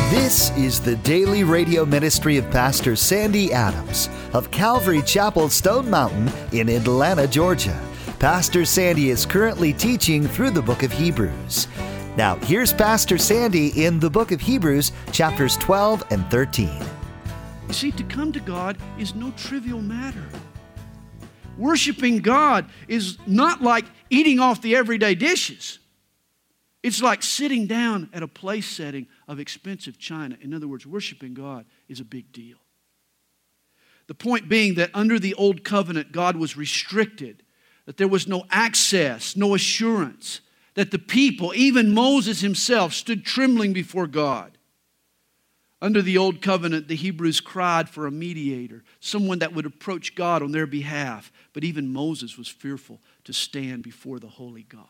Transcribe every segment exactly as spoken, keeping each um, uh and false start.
This is the daily radio ministry of Pastor Sandy Adams of Calvary Chapel, Stone Mountain in Atlanta, Georgia. Pastor Sandy is currently teaching through the book of Hebrews. Now, here's Pastor Sandy in the book of Hebrews, chapters twelve and thirteen. You see, to come to God is no trivial matter. Worshiping God is not like eating off the everyday dishes. It's like sitting down at a place setting of expensive china. In other words, worshiping God is a big deal. The point being that under the old covenant, God was restricted, that there was no access, no assurance, that the people, even Moses himself, stood trembling before God. Under the old covenant, the Hebrews cried for a mediator, someone that would approach God on their behalf. But even Moses was fearful to stand before the holy God.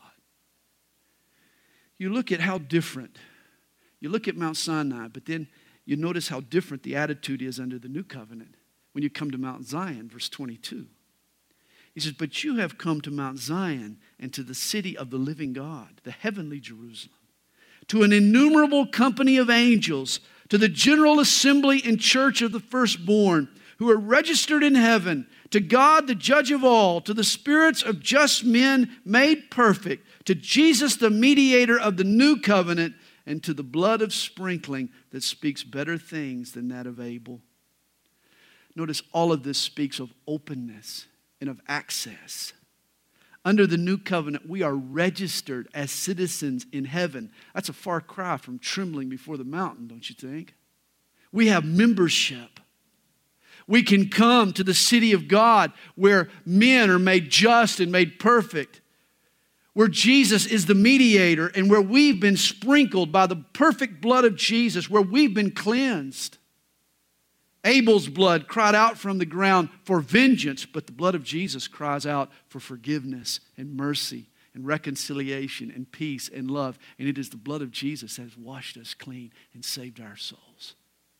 You look at how different, you look at Mount Sinai, but then you notice how different the attitude is under the new covenant when you come to Mount Zion, verse twenty-two. He says, but you have come to Mount Zion and to the city of the living God, the heavenly Jerusalem, to an innumerable company of angels, to the general assembly and church of the firstborn who are registered in heaven, to God the judge of all, to the spirits of just men made perfect, to Jesus the mediator of the new covenant, and to the blood of sprinkling that speaks better things than that of Abel. Notice all of this speaks of openness and of access. Under the new covenant, we are registered as citizens in heaven. That's a far cry from trembling before the mountain, don't you think? We have membership. We can come to the city of God where men are made just and made perfect, where Jesus is the mediator and where we've been sprinkled by the perfect blood of Jesus, where we've been cleansed. Abel's blood cried out from the ground for vengeance, but the blood of Jesus cries out for forgiveness and mercy and reconciliation and peace and love. And it is the blood of Jesus that has washed us clean and saved our souls.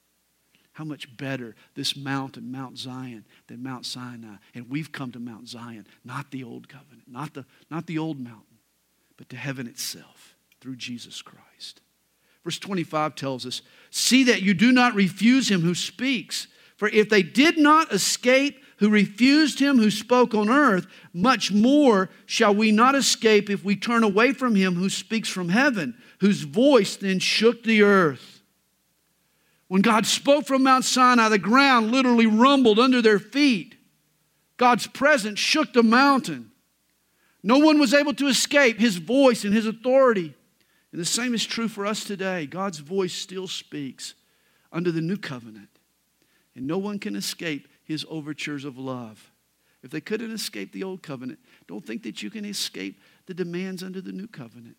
How much better this mountain, Mount Zion, than Mount Sinai. And we've come to Mount Zion, not the old covenant, not the, not the old mountain, but to heaven itself through Jesus Christ. Verse twenty-five tells us, see that you do not refuse him who speaks. For if they did not escape who refused him who spoke on earth, much more shall we not escape if we turn away from him who speaks from heaven, whose voice then shook the earth. When God spoke from Mount Sinai, the ground literally rumbled under their feet. God's presence shook the mountain. No one was able to escape his voice and his authority. And the same is true for us today. God's voice still speaks under the new covenant. And no one can escape his overtures of love. If they couldn't escape the old covenant, don't think that you can escape the demands under the new covenant.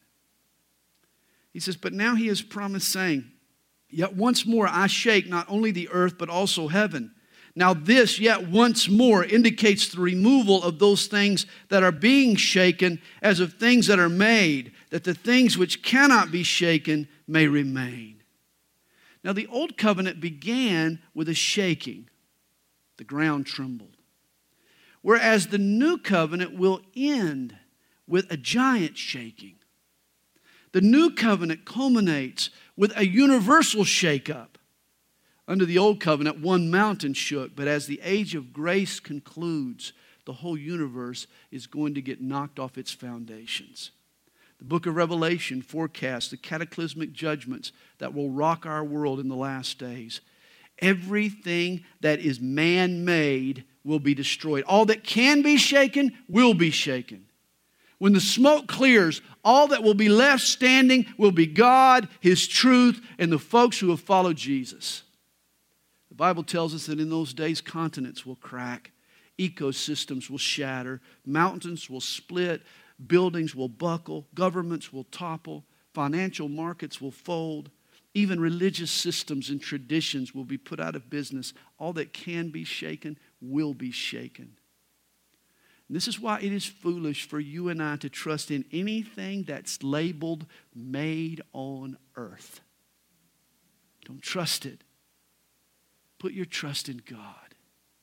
He says, but now he has promised, saying, yet once more I shake not only the earth but also heaven. Now this yet once more indicates the removal of those things that are being shaken as of things that are made, that the things which cannot be shaken may remain. Now the old covenant began with a shaking. The ground trembled. Whereas the new covenant will end with a giant shaking. The new covenant culminates with a universal shakeup. Under the old covenant, one mountain shook, but as the age of grace concludes, the whole universe is going to get knocked off its foundations. The book of Revelation forecasts the cataclysmic judgments that will rock our world in the last days. Everything that is man-made will be destroyed. All that can be shaken will be shaken. When the smoke clears, all that will be left standing will be God, His truth, and the folks who have followed Jesus. The Bible tells us that in those days, continents will crack, ecosystems will shatter, mountains will split, buildings will buckle, governments will topple, financial markets will fold, even religious systems and traditions will be put out of business. All that can be shaken will be shaken. And this is why it is foolish for you and I to trust in anything that's labeled made on earth. Don't trust it. Put your trust in God.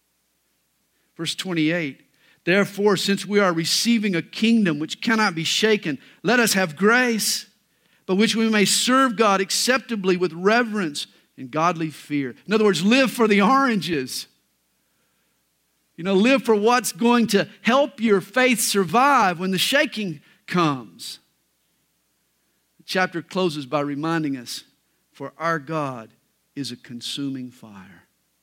Verse twenty-eight, therefore, since we are receiving a kingdom which cannot be shaken, let us have grace by which we may serve God acceptably with reverence and godly fear. In other words, live for the oranges. You know, live for what's going to help your faith survive when the shaking comes. The chapter closes by reminding us, for our God is a consuming fire.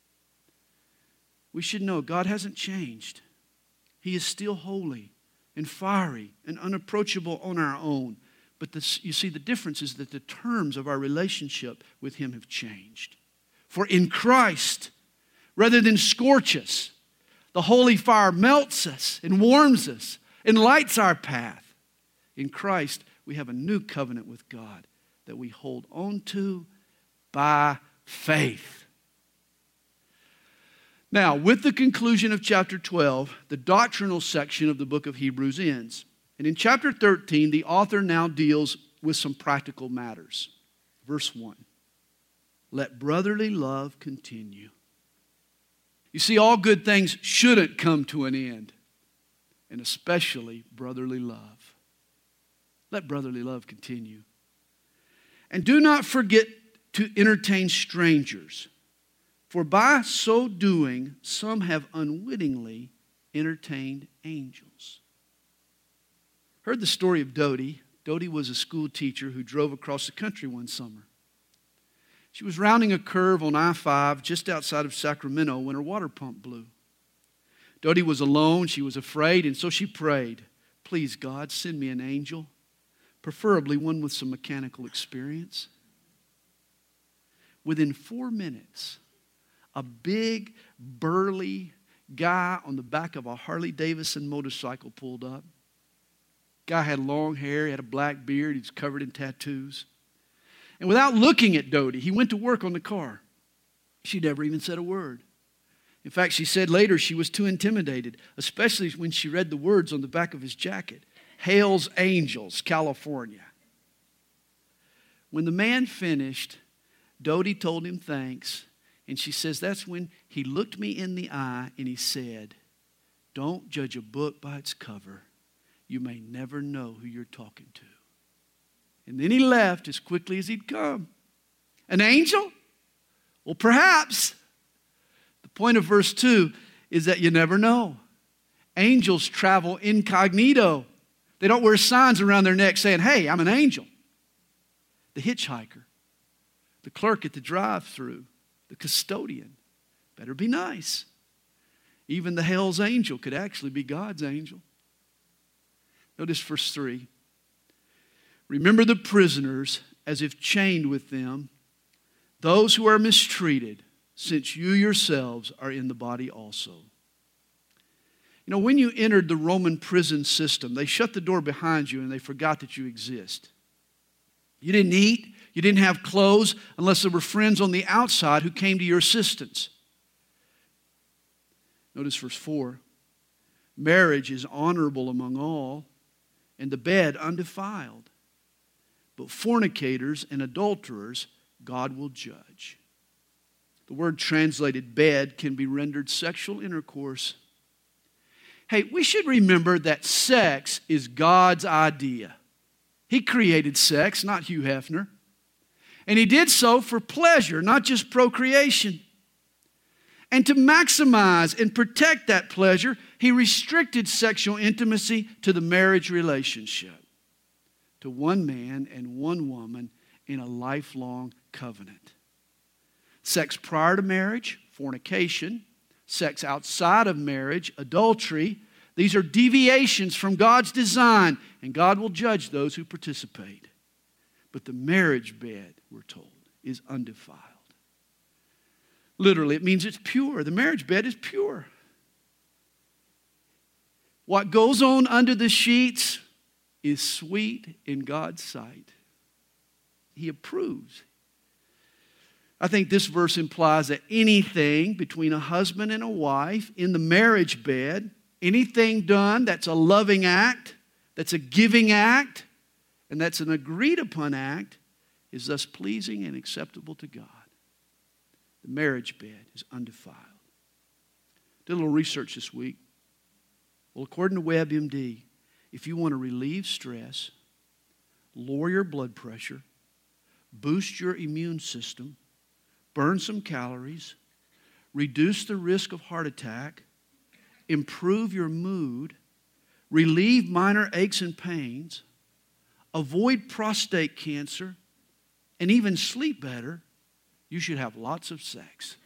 We should know God hasn't changed. He is still holy and fiery and unapproachable on our own. But this, you see, the difference is that the terms of our relationship with Him have changed. For in Christ, rather than scorch us, the holy fire melts us and warms us and lights our path. In Christ, we have a new covenant with God that we hold on to by faith. Now, with the conclusion of chapter twelve, the doctrinal section of the book of Hebrews ends. And in chapter thirteen, the author now deals with some practical matters. Verse one, let brotherly love continue. You see, all good things shouldn't come to an end, and especially brotherly love. Let brotherly love continue. And do not forget to entertain strangers, for by so doing, some have unwittingly entertained angels. Heard the story of Dodie. Dodie was a school teacher who drove across the country one summer. She was rounding a curve on I five just outside of Sacramento when her water pump blew. Dodie was alone. She was afraid, and so she prayed, please, God, send me an angel, preferably one with some mechanical experience. Within four minutes, a big, burly guy on the back of a Harley Davidson motorcycle pulled up. Guy had long hair, he had a black beard, he was covered in tattoos. And without looking at Dodie, he went to work on the car. She never even said a word. In fact, she said later she was too intimidated, especially when she read the words on the back of his jacket. Hales Angels, California. When the man finished, Dodie told him thanks. And she says that's when he looked me in the eye and he said, don't judge a book by its cover. You may never know who you're talking to. And then he left as quickly as he'd come. An angel? Well, perhaps. The point of verse two is that you never know. Angels travel incognito. They don't wear signs around their neck saying, hey, I'm an angel. The hitchhiker, the clerk at the drive-thru, the custodian, better be nice. Even the hell's angel could actually be God's angel. Notice verse three. Remember the prisoners as if chained with them, those who are mistreated, since you yourselves are in the body also. You know, when you entered the Roman prison system, they shut the door behind you and they forgot that you exist. You didn't eat, you didn't have clothes unless there were friends on the outside who came to your assistance. Notice verse four. Marriage is honorable among all, and the bed undefiled. But fornicators and adulterers God will judge. The word translated bed can be rendered sexual intercourse. Hey, we should remember that sex is God's idea. He created sex, not Hugh Hefner. And He did so for pleasure, not just procreation. And to maximize and protect that pleasure, He restricted sexual intimacy to the marriage relationship, to one man and one woman in a lifelong covenant. Sex prior to marriage, fornication. Sex outside of marriage, adultery. These are deviations from God's design, and God will judge those who participate. But the marriage bed, we're told, is undefiled. Literally, it means it's pure. The marriage bed is pure. What goes on under the sheets is sweet in God's sight. He approves. I think this verse implies that anything between a husband and a wife in the marriage bed, anything done that's a loving act, that's a giving act, and that's an agreed upon act, is thus pleasing and acceptable to God. The marriage bed is undefiled. Did a little research this week. Well, according to WebMD, if you want to relieve stress, lower your blood pressure, boost your immune system, burn some calories, reduce the risk of heart attack, improve your mood, relieve minor aches and pains, avoid prostate cancer, and even sleep better, you should have lots of sex.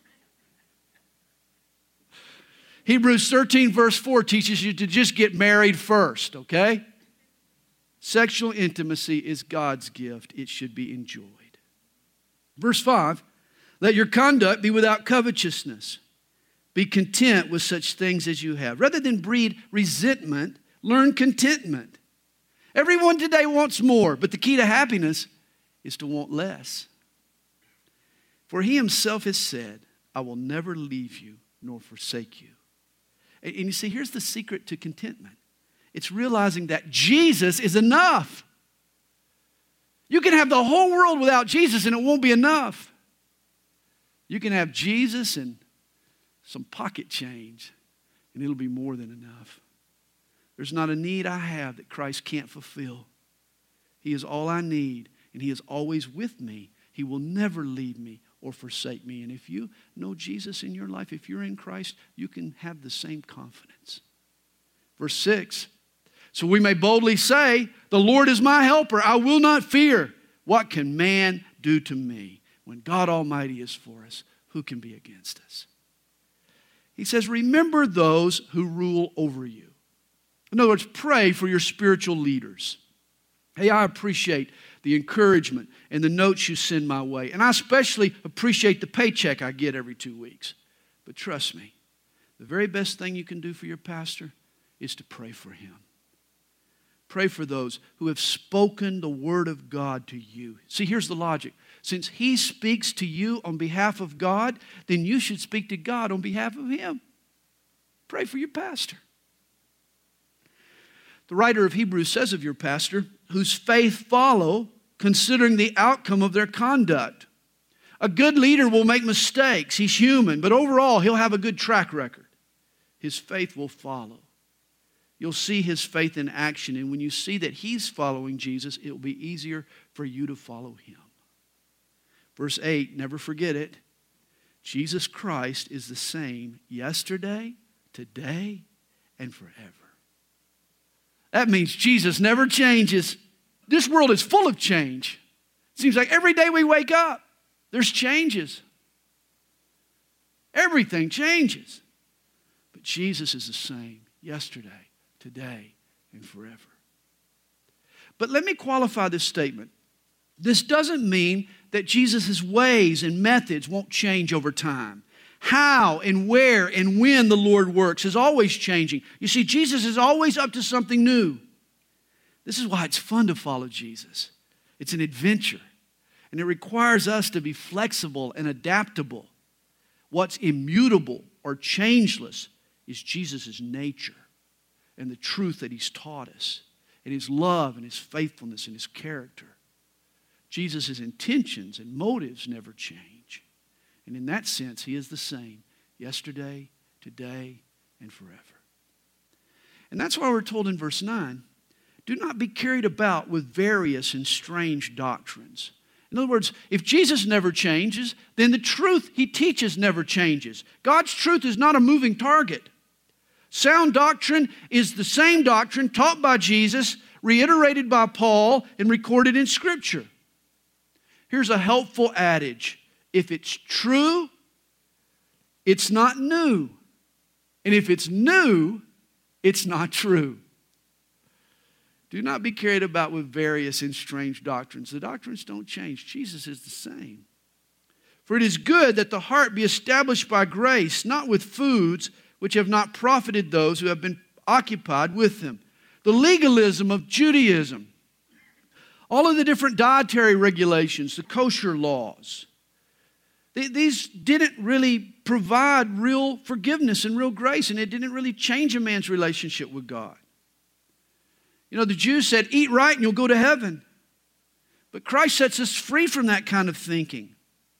Hebrews thirteen verse four teaches you to just get married first, okay? Sexual intimacy is God's gift. It should be enjoyed. Verse five, let your conduct be without covetousness. Be content with such things as you have. Rather than breed resentment, learn contentment. Everyone today wants more, but the key to happiness is to want less. For he himself has said, I will never leave you nor forsake you. And you see, here's the secret to contentment. It's realizing that Jesus is enough. You can have the whole world without Jesus and it won't be enough. You can have Jesus and some pocket change and it'll be more than enough. There's not a need I have that Christ can't fulfill. He is all I need and He is always with me. He will never leave me or forsake me. And if you know Jesus in your life, if you're in Christ, you can have the same confidence. Verse six, so we may boldly say, the Lord is my helper. I will not fear. What can man do to me? When God Almighty is for us, who can be against us? He says, remember those who rule over you. In other words, pray for your spiritual leaders. Hey, I appreciate the encouragement and the notes you send my way. And I especially appreciate the paycheck I get every two weeks. But trust me, the very best thing you can do for your pastor is to pray for him. Pray for those who have spoken the word of God to you. See, here's the logic. Since he speaks to you on behalf of God, then you should speak to God on behalf of him. Pray for your pastor. The writer of Hebrews says of your pastor, whose faith follow, considering the outcome of their conduct. A good leader will make mistakes. He's human. But overall, he'll have a good track record. His faith will follow. You'll see his faith in action. And when you see that he's following Jesus, it will be easier for you to follow him. Verse eight, never forget it. Jesus Christ is the same yesterday, today, and forever. That means Jesus never changes. This world is full of change. It seems like every day we wake up, there's changes. Everything changes. But Jesus is the same yesterday, today, and forever. But let me qualify this statement. This doesn't mean that Jesus' ways and methods won't change over time. How and where and when the Lord works is always changing. You see, Jesus is always up to something new. This is why it's fun to follow Jesus. It's an adventure. And it requires us to be flexible and adaptable. What's immutable or changeless is Jesus' nature and the truth that He's taught us, and His love and His faithfulness and His character. Jesus' intentions and motives never change. And in that sense, He is the same yesterday, today, and forever. And that's why we're told in verse nine, do not be carried about with various and strange doctrines. In other words, if Jesus never changes, then the truth He teaches never changes. God's truth is not a moving target. Sound doctrine is the same doctrine taught by Jesus, reiterated by Paul, and recorded in Scripture. Here's a helpful adage. If it's true, it's not new. And if it's new, it's not true. Do not be carried about with various and strange doctrines. The doctrines don't change. Jesus is the same. For it is good that the heart be established by grace, not with foods which have not profited those who have been occupied with them. The legalism of Judaism, all of the different dietary regulations, the kosher laws, these didn't really provide real forgiveness and real grace, and it didn't really change a man's relationship with God. You know, the Jews said, eat right and you'll go to heaven. But Christ sets us free from that kind of thinking.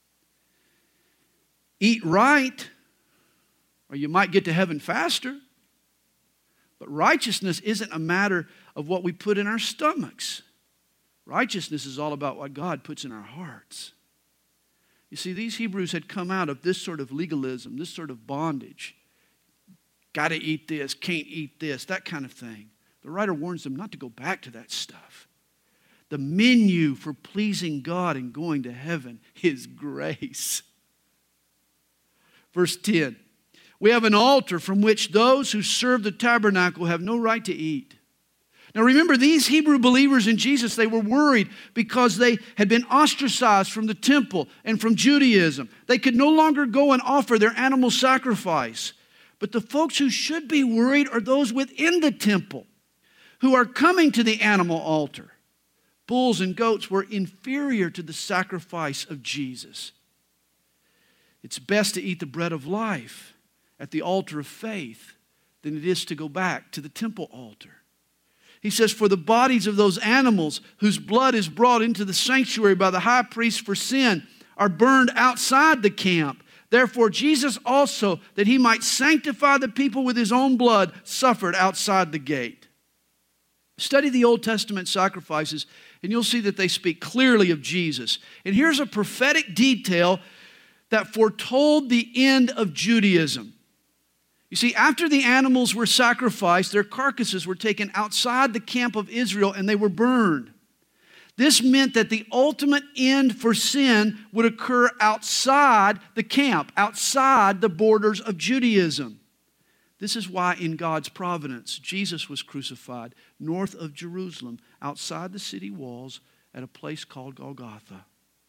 Eat right, or you might get to heaven faster. But righteousness isn't a matter of what we put in our stomachs. Righteousness is all about what God puts in our hearts. You see, these Hebrews had come out of this sort of legalism, this sort of bondage. Got to eat this, can't eat this, that kind of thing. The writer warns them not to go back to that stuff. The menu for pleasing God and going to heaven is grace. Verse ten, we have an altar from which those who serve the tabernacle have no right to eat. Now remember, these Hebrew believers in Jesus, they were worried because they had been ostracized from the temple and from Judaism. They could no longer go and offer their animal sacrifice. But the folks who should be worried are those within the temple who are coming to the animal altar. Bulls and goats were inferior to the sacrifice of Jesus. It's best to eat the bread of life at the altar of faith than it is to go back to the temple altar. He says, for the bodies of those animals whose blood is brought into the sanctuary by the high priest for sin are burned outside the camp. Therefore, Jesus also, that he might sanctify the people with his own blood, suffered outside the gate. Study the Old Testament sacrifices, and you'll see that they speak clearly of Jesus. And here's a prophetic detail that foretold the end of Judaism. You see, after the animals were sacrificed, their carcasses were taken outside the camp of Israel and they were burned. This meant that the ultimate end for sin would occur outside the camp, outside the borders of Judaism. This is why in God's providence, Jesus was crucified north of Jerusalem, outside the city walls at a place called Golgotha.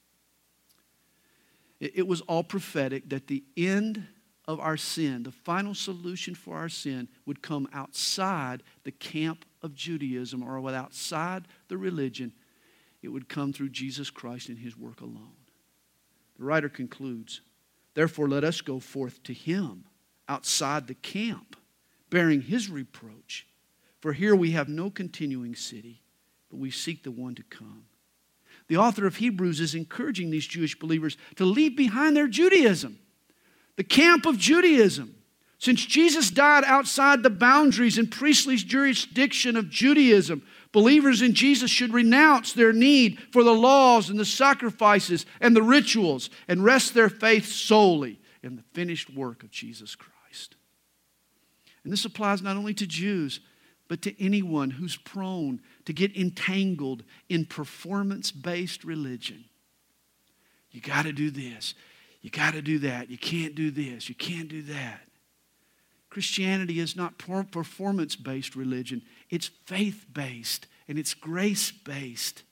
It was all prophetic that the end of our sin, the final solution for our sin, would come outside the camp of Judaism or outside the religion. It would come through Jesus Christ and his work alone. The writer concludes, therefore let us go forth to him outside the camp, bearing his reproach. For here we have no continuing city, but we seek the one to come. The author of Hebrews is encouraging these Jewish believers to leave behind their Judaism, the camp of Judaism. Since Jesus died outside the boundaries and priestly jurisdiction of Judaism, believers in Jesus should renounce their need for the laws and the sacrifices and the rituals and rest their faith solely in the finished work of Jesus Christ. And this applies not only to Jews, but to anyone who's prone to get entangled in performance-based religion. You got to do this. You got to do that. You can't do this. You can't do that. Christianity is not performance-based religion. It's faith-based and it's grace-based.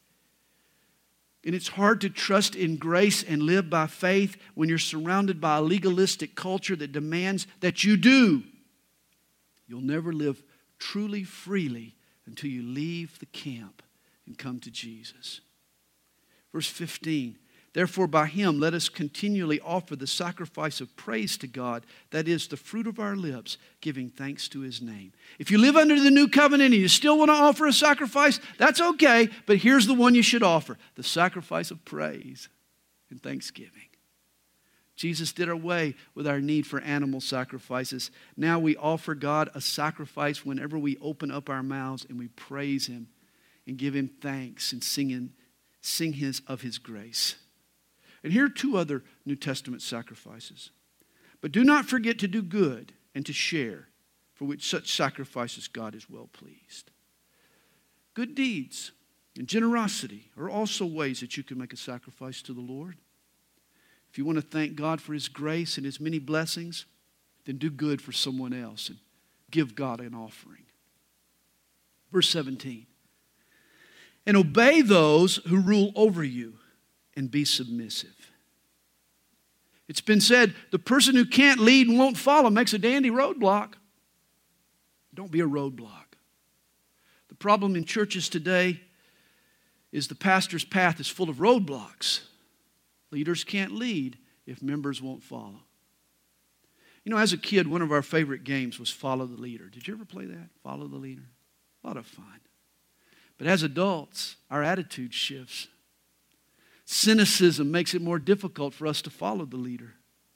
And it's hard to trust in grace and live by faith when you're surrounded by a legalistic culture that demands that you do. You'll never live truly freely until you leave the camp and come to Jesus. Verse fifteen, therefore by him let us continually offer the sacrifice of praise to God, that is the fruit of our lips, giving thanks to his name. If you live under the new covenant and you still want to offer a sacrifice, that's okay, but here's the one you should offer, the sacrifice of praise and thanksgiving. Jesus did away with our need for animal sacrifices. Now we offer God a sacrifice whenever we open up our mouths and we praise him and give him thanks and sing, in, sing his, of his grace. And here are two other New Testament sacrifices. But do not forget to do good and to share, for which such sacrifices God is well pleased. Good deeds and generosity are also ways that you can make a sacrifice to the Lord. If you want to thank God for his grace and his many blessings, then do good for someone else and give God an offering. Verse seventeen. And obey those who rule over you and be submissive. It's been said, the person who can't lead and won't follow makes a dandy roadblock. Don't be a roadblock. The problem in churches today is the pastor's path is full of roadblocks. Leaders can't lead if members won't follow. You know, as a kid, one of our favorite games was Follow the Leader. Did you ever play that? Follow the Leader? A lot of fun. But as adults, our attitude shifts. Cynicism makes it more difficult for us to follow the leader.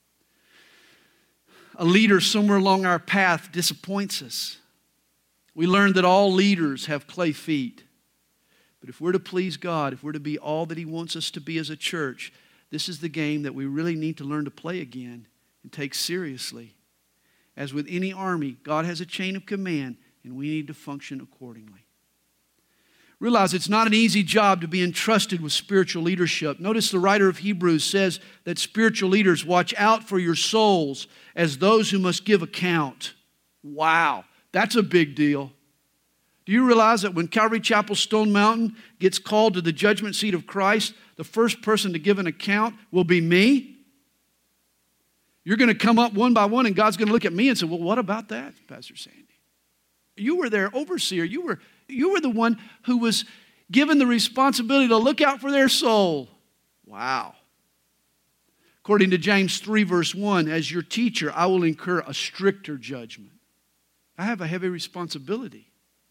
A leader somewhere along our path disappoints us. We learn that all leaders have clay feet. But if we're to please God, if we're to be all that He wants us to be as a church, this is the game that we really need to learn to play again and take seriously. As with any army, God has a chain of command, and we need to function accordingly. Realize it's not an easy job to be entrusted with spiritual leadership. Notice the writer of Hebrews says that spiritual leaders watch out for your souls as those who must give account. Wow, that's a big deal. Do you realize that when Calvary Chapel Stone Mountain gets called to the judgment seat of Christ, the first person to give an account will be me? You're going to come up one by one and God's going to look at me and say, well, what about that, Pastor Sandy? You were their overseer. You were, you were the one who was given the responsibility to look out for their soul. Wow. According to James three verse one, as your teacher, I will incur a stricter judgment. I have a heavy responsibility.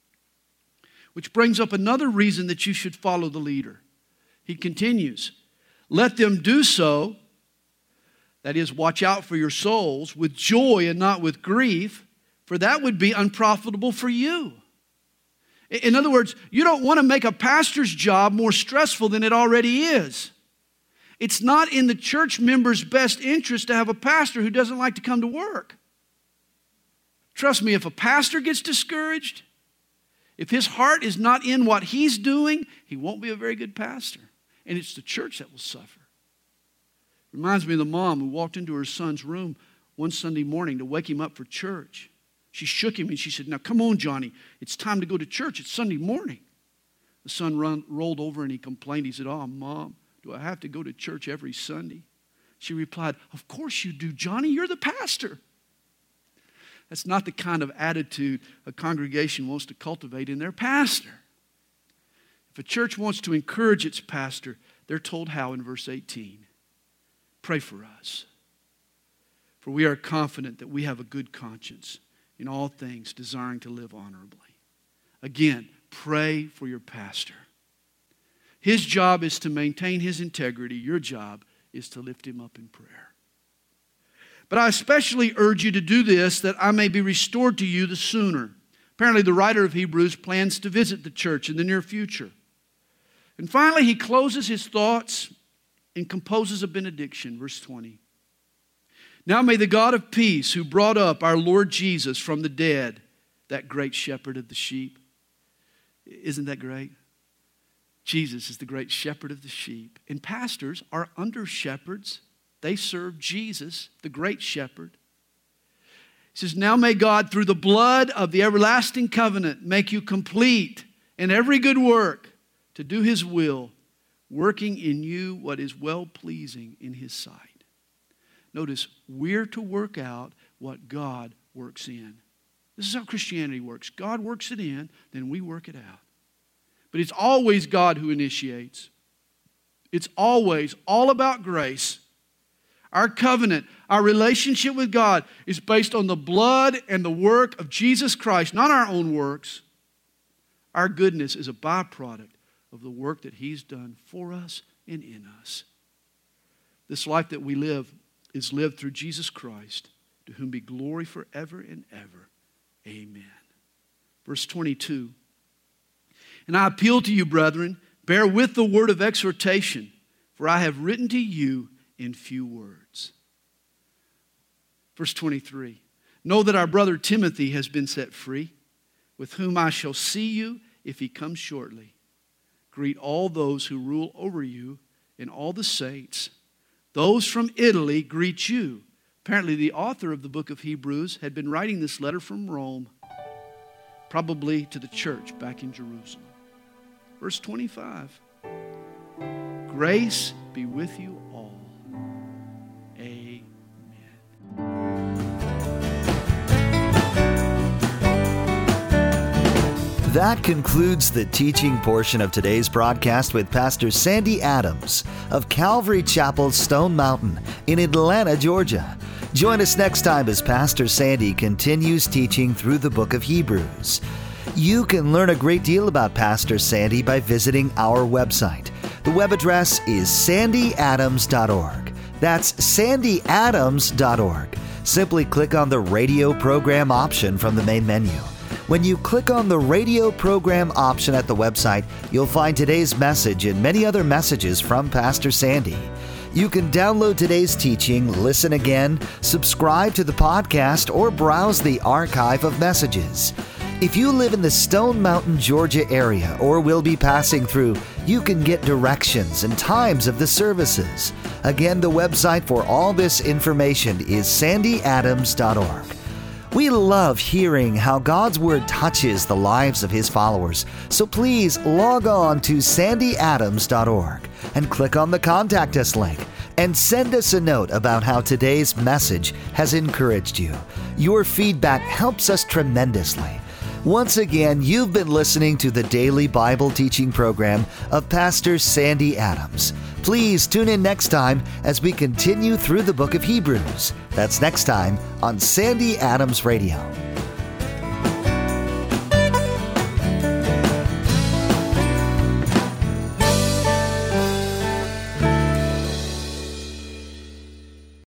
Which brings up another reason that you should follow the leader. He continues, let them do so, that is, watch out for your souls, with joy and not with grief, for that would be unprofitable for you. In other words, you don't want to make a pastor's job more stressful than it already is. It's not in the church member's best interest to have a pastor who doesn't like to come to work. Trust me, if a pastor gets discouraged, if his heart is not in what he's doing, he won't be a very good pastor. And it's the church that will suffer. Reminds me of the mom who walked into her son's room one Sunday morning to wake him up for church. She shook him and she said, now come on, Johnny. It's time to go to church. It's Sunday morning. The son run, rolled over and he complained. He said, oh, Mom, do I have to go to church every Sunday? She replied, of course you do, Johnny. You're the pastor. That's not the kind of attitude a congregation wants to cultivate in their pastor. If a church wants to encourage its pastor, they're told how in verse eighteen. Pray for us, for we are confident that we have a good conscience in all things, desiring to live honorably. Again, pray for your pastor. His job is to maintain his integrity. Your job is to lift him up in prayer. But I especially urge you to do this that I may be restored to you the sooner. Apparently the writer of Hebrews plans to visit the church in the near future. And finally he closes his thoughts and composes a benediction. Verse twenty. Now may the God of peace, who brought up our Lord Jesus from the dead, that great shepherd of the sheep. Isn't that great? Jesus is the great shepherd of the sheep. And pastors are under shepherds. They serve Jesus, the great shepherd. He says, now may God, through the blood of the everlasting covenant, make you complete in every good work to do His will, working in you what is well-pleasing in His sight. Notice, we're to work out what God works in. This is how Christianity works. God works it in, then we work it out. But it's always God who initiates. It's always all about grace. Our covenant, our relationship with God is based on the blood and the work of Jesus Christ, not our own works. Our goodness is a byproduct of the work that He's done for us and in us. This life that we live is lived through Jesus Christ, to whom be glory forever and ever. Amen. Verse twenty-two. And I appeal to you, brethren, bear with the word of exhortation, for I have written to you in few words. Verse twenty-three. Know that our brother Timothy has been set free, with whom I shall see you if he comes shortly. Greet all those who rule over you and all the saints. Those from Italy greet you. Apparently the author of the book of Hebrews had been writing this letter from Rome, probably to the church back in Jerusalem. Verse twenty-five. Grace be with you all. Amen. That concludes the teaching portion of today's broadcast with Pastor Sandy Adams of Calvary Chapel Stone Mountain in Atlanta, Georgia. Join us next time as Pastor Sandy continues teaching through the book of Hebrews. You can learn a great deal about Pastor Sandy by visiting our website. The web address is sandy adams dot org. That's sandy adams dot org. Simply click on the radio program option from the main menu. When you click on the radio program option at the website, you'll find today's message and many other messages from Pastor Sandy. You can download today's teaching, listen again, subscribe to the podcast, or browse the archive of messages. If you live in the Stone Mountain, Georgia area or will be passing through, you can get directions and times of the services. Again, the website for all this information is sandy adams dot org. We love hearing how God's Word touches the lives of His followers, so please log on to sandy adams dot org and click on the Contact Us link and send us a note about how today's message has encouraged you. Your feedback helps us tremendously. Once again, you've been listening to the daily Bible teaching program of Pastor Sandy Adams. Please tune in next time as we continue through the book of Hebrews. That's next time on Sandy Adams Radio.